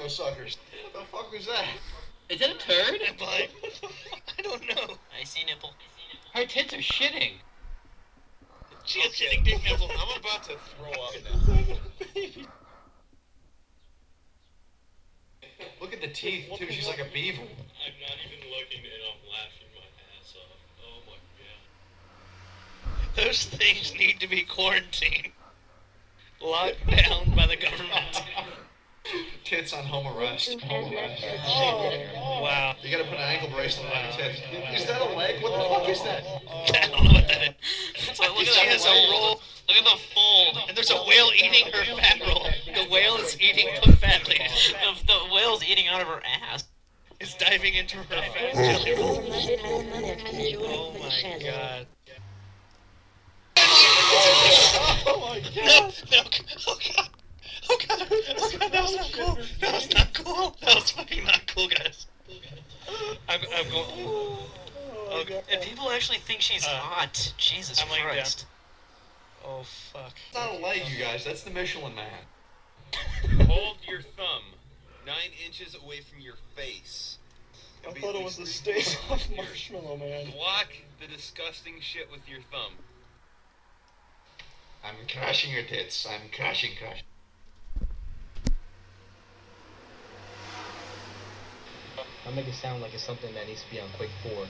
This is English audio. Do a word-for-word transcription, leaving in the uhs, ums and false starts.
Primo suckers. What the fuck was that? Is that a turd? But I don't know. I see nipple. Her tits are shitting. She has shitting dick nipple. I'm about to throw up now. Look at the teeth, too. She's like a beaver. I'm not even looking and I'm laughing my ass off. Oh my god. Those things need to be quarantined. Locked down by the government. Tits on home arrest. Home arrest. Oh, wow. You gotta put an ankle bracelet on your tits. Is that a leg? What the fuck is that? I don't know what that is. So look at She that has a fold. roll. Look at the fold. And there's a whale eating her fat roll. The whale is eating the fat lady. The, the whale's eating out of her ass. It's diving into her fat jelly roll. Oh my god. Oh my god. No, no. Oh god. Oh god. Oh god. That was not cool. That was not cool. That was fucking not cool, guys. I'm, I'm going. Oh god. If people actually think she's Uh, hot, Jesus I'm laying Christ. Oh fuck. It's not a leg, you guys. That's the Michelin Man. Hold your thumb nine inches away from your face. I thought it was the Stay Off Marshmallow Man. Block the disgusting shit with your thumb. I'm crashing your tits. I'm crashing, crashing. I'll make it sound like it's something that needs to be on Quick four.